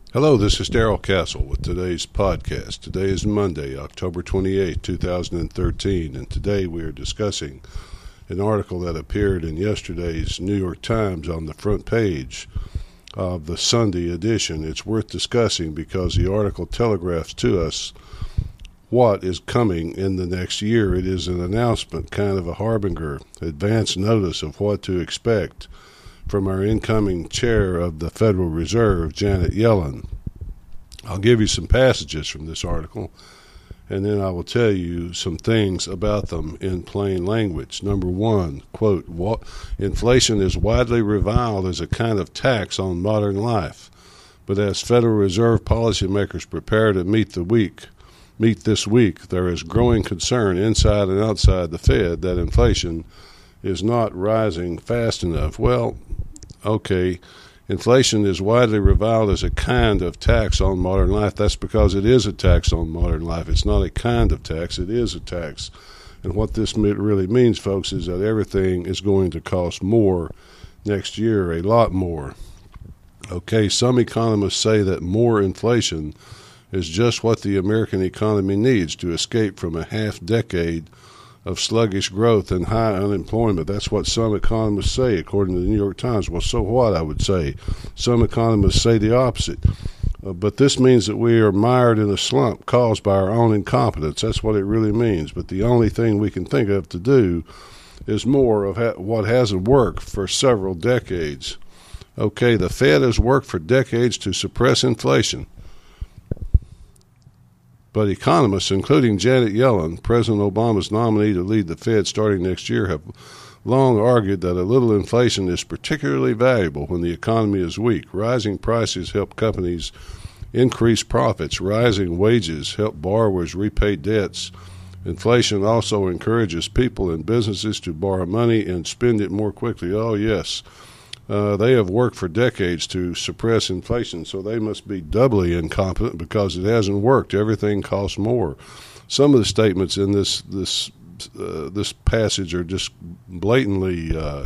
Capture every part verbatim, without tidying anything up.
Hello, this is Darrell Castle with today's podcast. Today is Monday, October twenty-eighth, two thousand thirteen, and today we are discussing an article that appeared in yesterday's New York Times on the front page of the Sunday edition. It's worth discussing because the article telegraphs to us what is coming in the next year. It is an announcement, kind of a harbinger, advance notice of what to expect from our incoming chair of the Federal Reserve, Janet Yellen. I'll give you some passages from this article, and then I will tell you some things about them in plain language. Number one, quote, inflation is widely reviled as a kind of tax on modern life, but as Federal Reserve policymakers prepare to meet the week, meet this week, there is growing concern inside and outside the Fed that inflation is not rising fast enough. Well, okay, inflation is widely reviled as a kind of tax on modern life. That's because it is a tax on modern life. It's not a kind of tax, it is a tax. And what this really means, folks, is that everything is going to cost more next year, a lot more. Okay, some economists say that more inflation is just what the American economy needs to escape from a half decade of sluggish growth and high unemployment. That's what some economists say, according to the New York Times. Well, so what, I would say. Some economists say the opposite. Uh, but this means that we are mired in a slump caused by our own incompetence. That's what it really means. But the only thing we can think of to do is more of ha- what hasn't worked for several decades. Okay, the Fed has worked for decades to suppress inflation. But economists, including Janet Yellen, President Obama's nominee to lead the Fed starting next year, have long argued that a little inflation is particularly valuable when the economy is weak. Rising prices help companies increase profits. Rising wages help borrowers repay debts. Inflation also encourages people and businesses to borrow money and spend it more quickly. Oh, yes. Uh, they have worked for decades to suppress inflation, so they must be doubly incompetent because it hasn't worked. Everything costs more. Some of the statements in this this uh, this passage are just blatantly uh,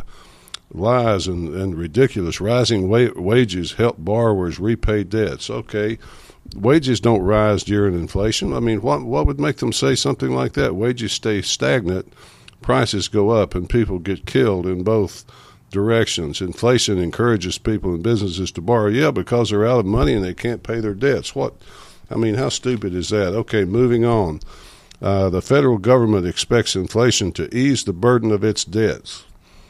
lies and, and ridiculous. Rising wa- wages help borrowers repay debts. Okay, wages don't rise during inflation. I mean, what what would make them say something like that? Wages stay stagnant, prices go up, and people get killed in both directions. Inflation encourages people and businesses to borrow. Yeah, because they're out of money and they can't pay their debts. What? I mean, how stupid is that? Okay, moving on. Uh, the federal government expects inflation to ease the burden of its debts.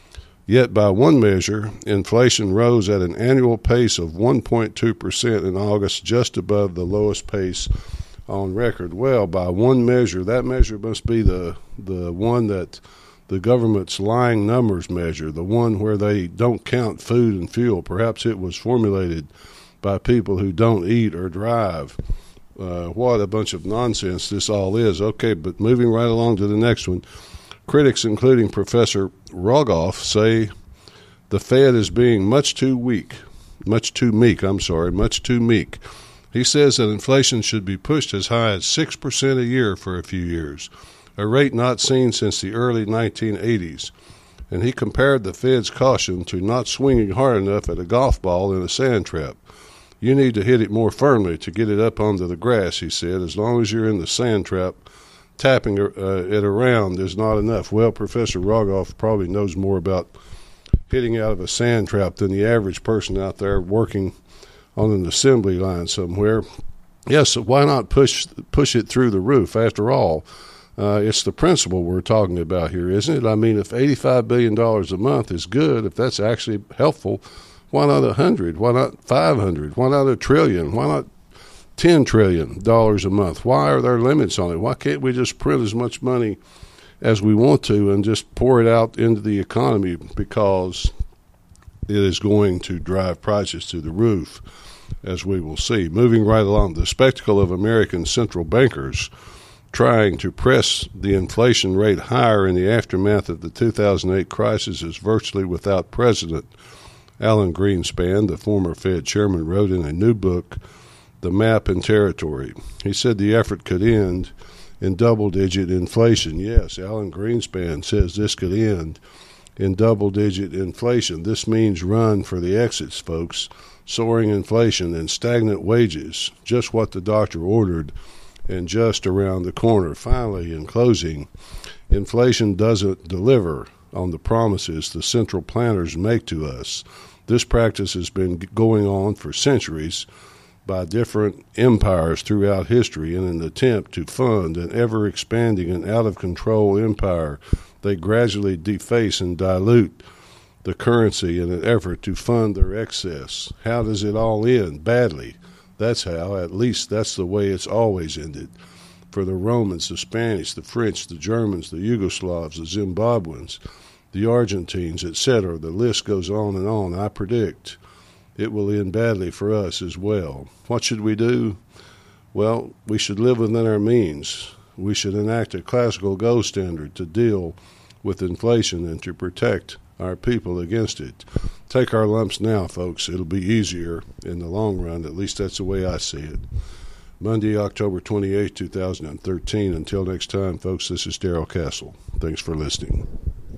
Yet, by one measure, inflation rose at an annual pace of one point two percent in August, just above the lowest pace on record. Well, by one measure, that measure must be the the one that the government's lying numbers measure, the one where they don't count food and fuel. Perhaps it was formulated by people who don't eat or drive. Uh, what a bunch of nonsense this all is. Okay, but moving right along to the next one. Critics, including Professor Rogoff, say the Fed is being much too weak, much too meek, I'm sorry, much too meek. He says that inflation should be pushed as high as six percent a year for a few years, a rate not seen since the early nineteen eighties, and he compared the Fed's caution to not swinging hard enough at a golf ball in a sand trap. You need to hit it more firmly to get it up onto the grass, he said. As long as you're in the sand trap, tapping uh, it around is not enough. Well, Professor Rogoff probably knows more about hitting out of a sand trap than the average person out there working on an assembly line somewhere. Yes, so why not push push it through the roof? After all, Uh, it's the principle we're talking about here, isn't it? I mean, if eighty-five billion dollars a month is good, if that's actually helpful, why not one hundred? Why not five hundred? Why not a trillion? Why not ten trillion dollars a month? Why are there limits on it? Why can't we just print as much money as we want to and just pour it out into the economy, because it is going to drive prices to the roof, as we will see. Moving right along, the spectacle of American central bankers trying to press the inflation rate higher in the aftermath of the two thousand eight crisis is virtually without precedent. Alan Greenspan, the former Fed chairman, wrote in a new book, The Map and Territory. He said the effort could end in double-digit inflation. Yes, Alan Greenspan says this could end in double-digit inflation. This means run for the exits, folks. soaring inflation, and stagnant wages, just what the doctor ordered and just around the corner. Finally, in closing, inflation doesn't deliver on the promises the central planners make to us. This practice has been going on for centuries by different empires throughout history in an attempt to fund an ever-expanding and out-of-control empire. They gradually deface and dilute the currency in an effort to fund their excess. How does it all end? Badly. That's how, at least that's the way it's always ended. For the Romans, the Spanish, the French, the Germans, the Yugoslavs, the Zimbabweans, the Argentines, et cetera. The list goes on and on. I predict it will end badly for us as well. What should we do? Well, we should live within our means. We should enact a classical gold standard to deal with inflation and to protect our people against it. Take our lumps now, folks. It'll be easier in the long run. At least that's the way I see it. Monday, October twenty-eighth, two thousand thirteen. Until next time, folks, this is Darrell Castle. Thanks for listening.